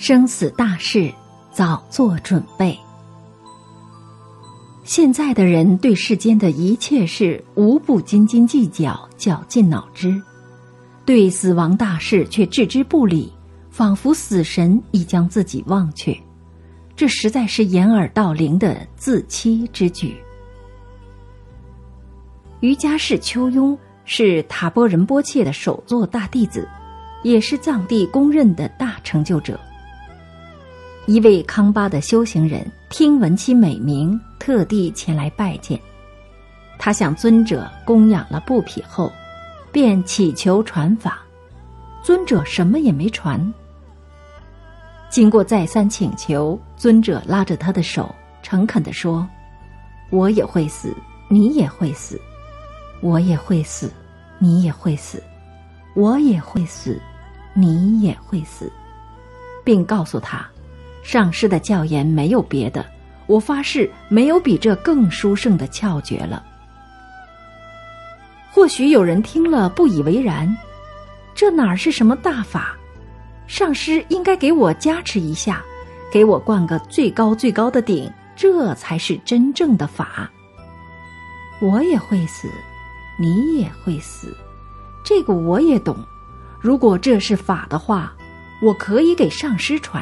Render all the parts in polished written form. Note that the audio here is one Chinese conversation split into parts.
生死大事，早做准备。现在的人对世间的一切事无不斤斤计较，绞尽脑汁，对死亡大事却置之不理，仿佛死神已将自己忘却，这实在是掩耳盗铃的自欺之举。瑜伽士丘庸是塔波仁波切的首座大弟子，也是藏地公认的大成就者。一位康巴的修行人听闻其美名，特地前来拜见。他向尊者供养了布匹后，便祈求传法。尊者什么也没传。经过再三请求，尊者拉着他的手，诚恳地说：“我也会死，你也会死；我也会死，你也会死；我也会死，你也会死。”并告诉他，上师的教言没有别的，我发誓没有比这更殊胜的窍诀了。或许有人听了不以为然，这哪是什么大法？上师应该给我加持一下，给我灌个最高最高的顶，这才是真正的法。我也会死，你也会死，这个我也懂。如果这是法的话，我可以给上师传。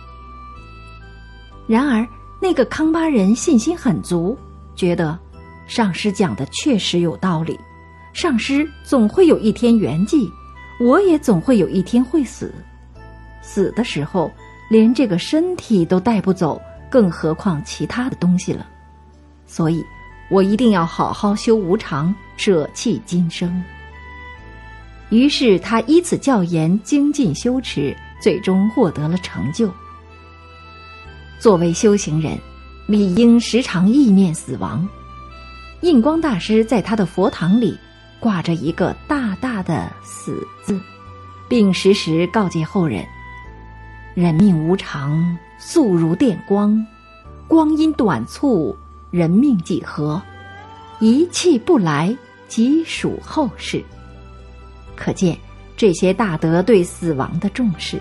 然而那个康巴人信心很足，觉得上师讲的确实有道理，上师总会有一天圆寂，我也总会有一天会死。死的时候连这个身体都带不走，更何况其他的东西了。所以我一定要好好修无常，舍弃今生。于是他依此教言精进修持，最终获得了成就。作为修行人，理应时常忆念死亡。印光大师在他的佛堂里挂着一个大大的死字，并时时告诫后人：人命无常，速如电光，光阴短促，人命几何，一气不来，即属后事。可见这些大德对死亡的重视。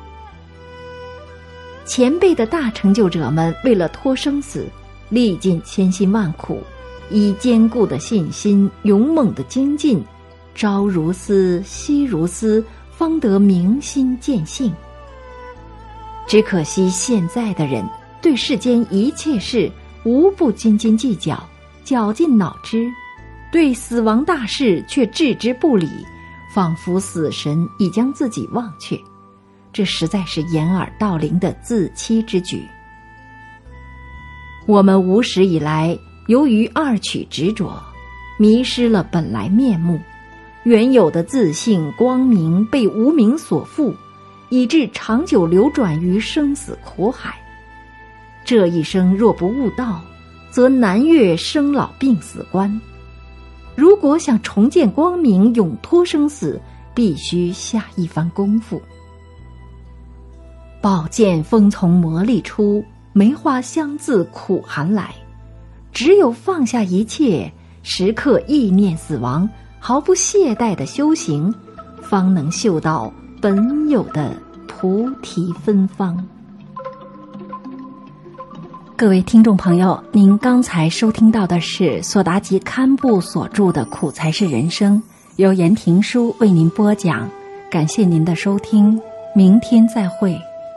前辈的大成就者们为了脱生死，历尽千辛万苦，以坚固的信心，勇猛的精进，朝如丝，夕如丝，方得明心见性。只可惜现在的人对世间一切事无不斤斤计较，绞尽脑汁，对死亡大事却置之不理，仿佛死神已将自己忘却，这实在是掩耳盗铃的自欺之举。我们无始以来由于二取执着，迷失了本来面目，原有的自信光明被无明所缚，以致长久流转于生死苦海。这一生若不悟道，则难越生老病死关。如果想重见光明，永脱生死，必须下一番功夫。宝剑锋从磨砺出，梅花香自苦寒来。只有放下一切，时刻意念死亡，毫不懈怠的修行，方能嗅到本有的菩提芬芳。各位听众朋友，您刚才收听到的是索达吉堪布所著的《苦才是人生》，由言庭书为您播讲。感谢您的收听，明天再会。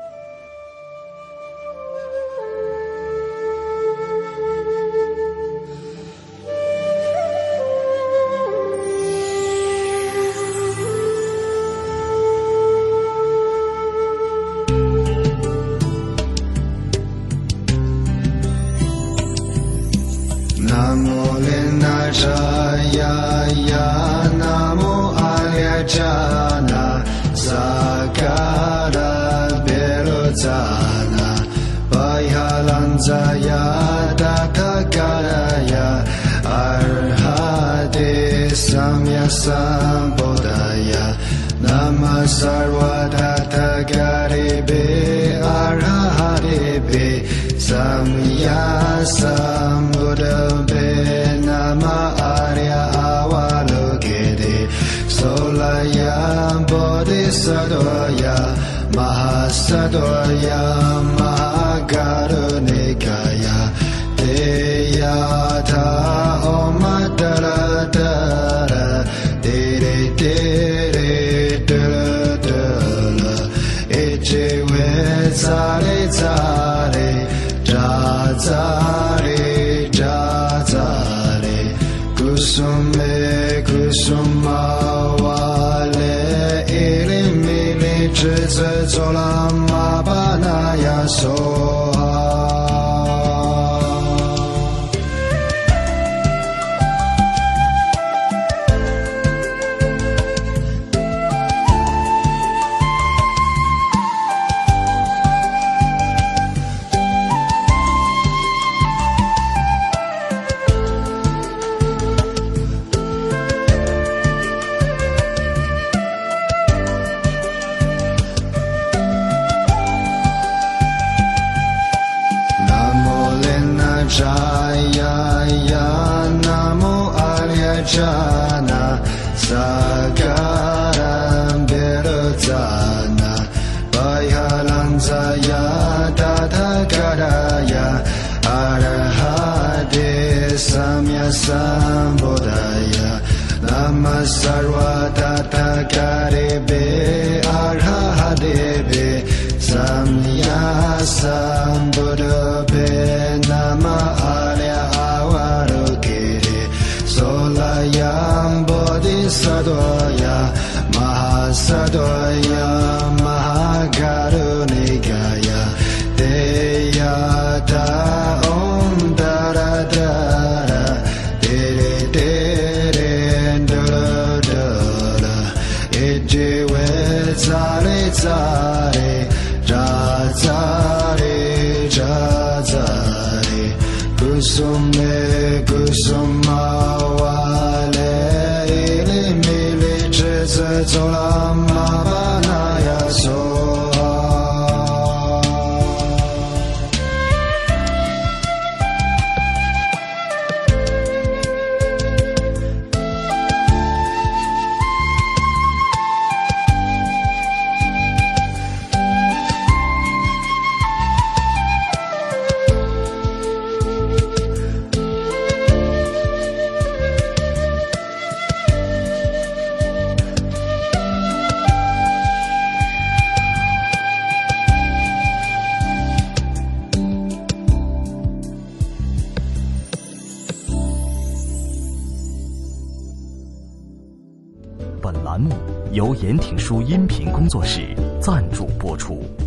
Sambodaya Nama Sarvadhatagaribe Arharibe Samya Sambuddhabe Nama Arya Avalokite Solaya Bodhisattva Maha Mahasadoya Mahakarunikaya Deyata Omadara Dere Dere Dere Dere Echewe Zare Zare Jazare Jazare Kusume Kusumawale Ilimili Chize Zolama Banaya Soha Jaya Namo Arya Jana Sagaram Birutana Vayalanzaya Tatakaraya Arahade Samya Sambodaya Namasarva Tatakarebe Arahadebe Samya Sambuddhabe Nama Arya Avarukiri Solayam Bodhisattva Mahasadoya Mahakarunikaya Deyata Om Dara Dara Dere Dere Dara Dara Ejiwe Zare Zare Jazare Jazare Kusume Kusumawale Ilimili Chize Zolama Banaya Soha 本栏目由言挺书音频工作室赞助播出。